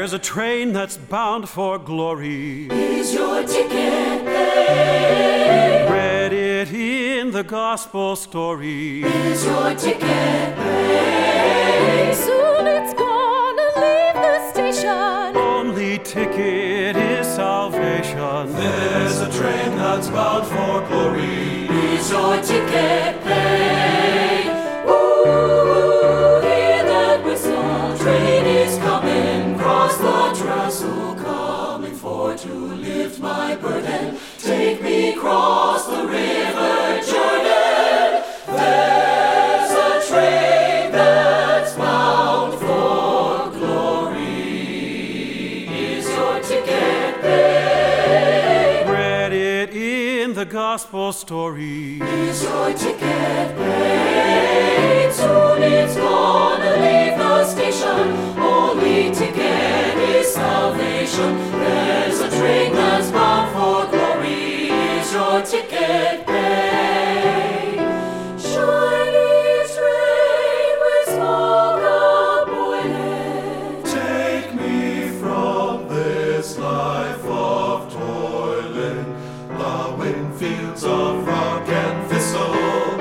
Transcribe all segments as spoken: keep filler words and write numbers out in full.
There's a train that's bound for glory. Is your ticket paid? Read it in the gospel story. Is your ticket paid? Soon it's gonna leave the station. Only ticket is salvation. There's a train that's bound for glory. Is your ticket paid? Ooh, hear that whistle. Train is coming. Cross the trestle. Coming for to lift my burden. Take me across the river Jordan. There's a train that's bound for glory. Is your ticket paid? Read it in the gospel story. Is your ticket paid? Soon it's gonna leave the station. Only ticket is salvation. There's a train that's bound for glory. Is your ticket paid? Chinese rain with smoke a-boiling. Take me from this life of toiling, plowing fields of rock and thistle.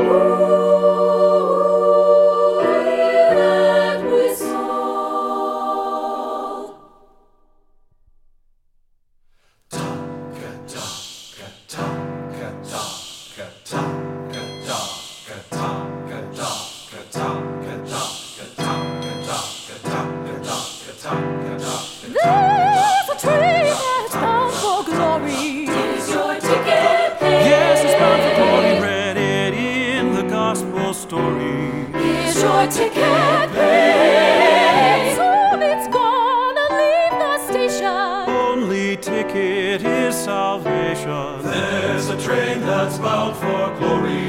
Ooh, hear that whistle. There's a train that's bound for glory. Is your ticket paid? Yes, it's bound for glory. Read it in the gospel story. Is your ticket paid? Soon it's gonna leave the station. Only ticket is salvation. There's a train that's bound for glory.